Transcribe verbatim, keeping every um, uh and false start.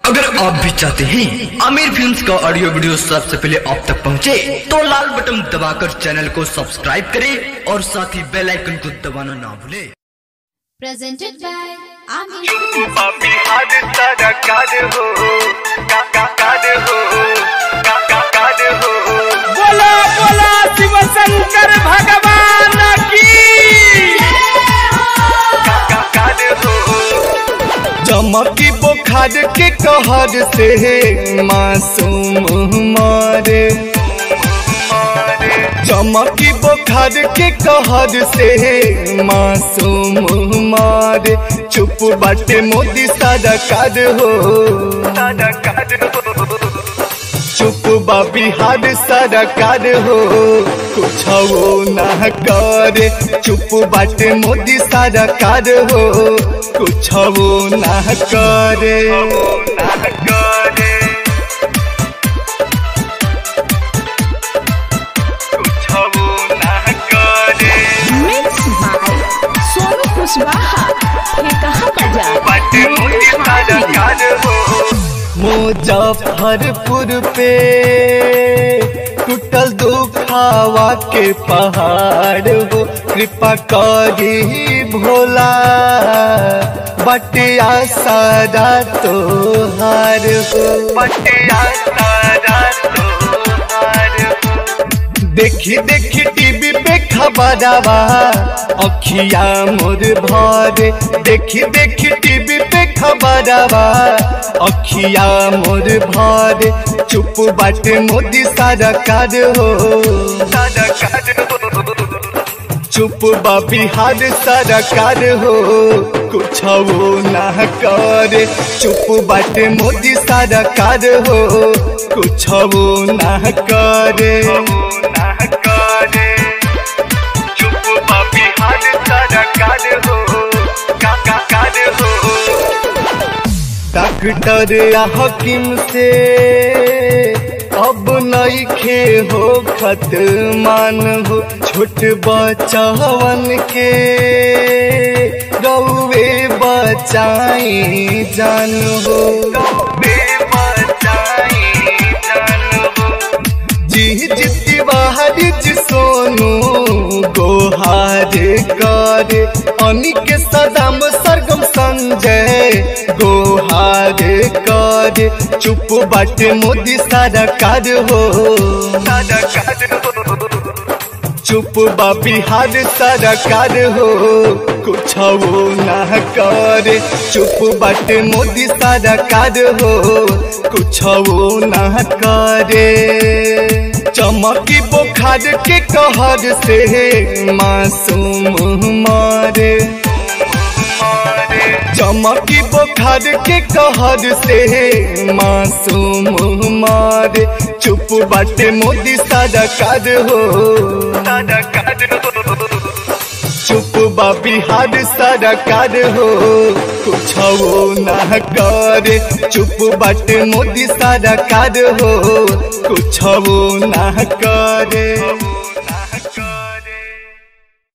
अगर आप भी चाहते हैं आमिर फिल्म्स का ऑडियो वीडियो सबसे पहले आप तक पहुंचे, तो लाल बटन दबाकर चैनल को सब्सक्राइब करें और साथ ही बेल आइकन को दबाना ना भूलें। Presented by Amir चुप्पू पापी हाथ सारा काद हो का का काद हो का का काद हो। बोला बोला शिव शंकर भगवान की का का काद हो। चमकी बुखार के कहर से मासूम मारे, चमकी बुखार के कहर से मासूम मारे। चुप बाटे मोदी सारा काद हो, सारा काद हो। चुप बा बिहार सारा काद हो, कुछ वो ना करे। चुप बाटे मोदी सारा काद हो, कुछ वो ना करे। ना करे कुछ वो ना करे। Mix by Sonu Kushwaha. ये कहाँ बजा? बाटे मोदी सारा काद हो। मुजफ्फरपुर पे टूटल दुखावा के पहाड़ हो, कृपा करी भोला बटिया सारा तोहार हो। बटिया सारा तोहार हो। देखी देखी टीवी पे खबरवा अखिया मोर भरे। देखी देखी टीवी पे खबरवा अखिया मोर भरे। चुप बाटे मोदी सारा काद हो, सारा काद हो। चुप बा बिहार सारा काद हो, कुछ वो ना करे। चुप बाटे मोदी सारा काद हो, कुछ वो ना करे। ना करे चुप पापी हाथ सारा काद हो का का काद हो। डॉक्टर या हकीम से अब नइखे हो खत मान हो। छोट बचवन के रउवे बचाई जान हो। बचाई जान हो। जी जिति बाहर जी सोनू गोहार करे। अनिक सदाम सरगम संजय गोहार करे। चुप बाटे मोदी सारा काद हो, सारा काद हो। चुप बा बिहार सारा काद हो, कुछ वो ना करे। चुप बाटे मोदी सारा काद हो, कुछ वो ना करे। चमकी बुखार के कहर से मासूम मारे, चमकी बुखार के कहर से मासूम मारे। चुप बाटे मोदी सारा काद हो, सारा काद हो। चुप बा बिहार सारा काद हो, कुछ वो ना करे। चुप बाटे मोदी सारा काद हो, कुछ वो ना करे।